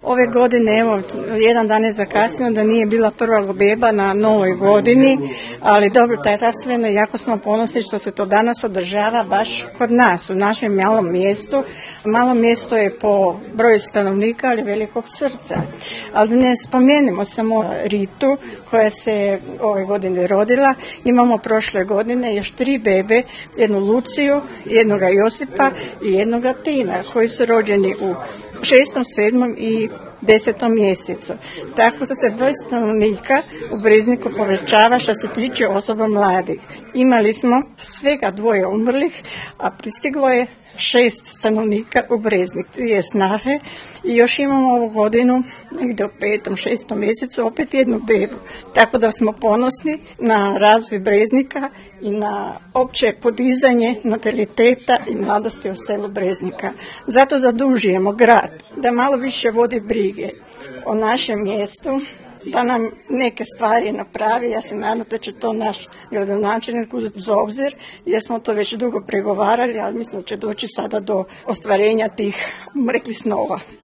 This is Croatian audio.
Ove godine, evo, jedan dan je zakasnio da nije bila prva beba na novoj godini, ali dobro, tarstveno, jako smo ponosni što se to danas održava baš kod nas, u našem malom mjestu. Malo mjesto je po broju stanovnika, ali velikog srca. Ali ne spomenemo samo Ritu koja se ove godine rodila. Imamo prošle godine još 3 bebe, jednu Luciju, jednoga Josipa i jednoga Tina, koji su rođeni u 6., 7. i 10. mjesecu. Tako se broj stanovnika u Brezniku povećava što se tiče osoba mladih. Imali smo svega 2 umrlih, a pristiglo je 6 stanovnika u Breznik, 2 snahe i još imamo ovu godinu negdje u 5., 6. mjesecu opet jednu bebu. Tako da smo ponosni na razvoj Breznika i na opće podizanje nataliteta i mladosti u selu Breznika. Zato zadužujemo grad da malo više vodi brige o našem mjestu, da nam neke stvari napravi. Ja se nadam da će to naš gradonačelnik uzeti za obzir, jer smo to već dugo pregovarali, ali mislim da će doći sada do ostvarenja tih, rekli, snova.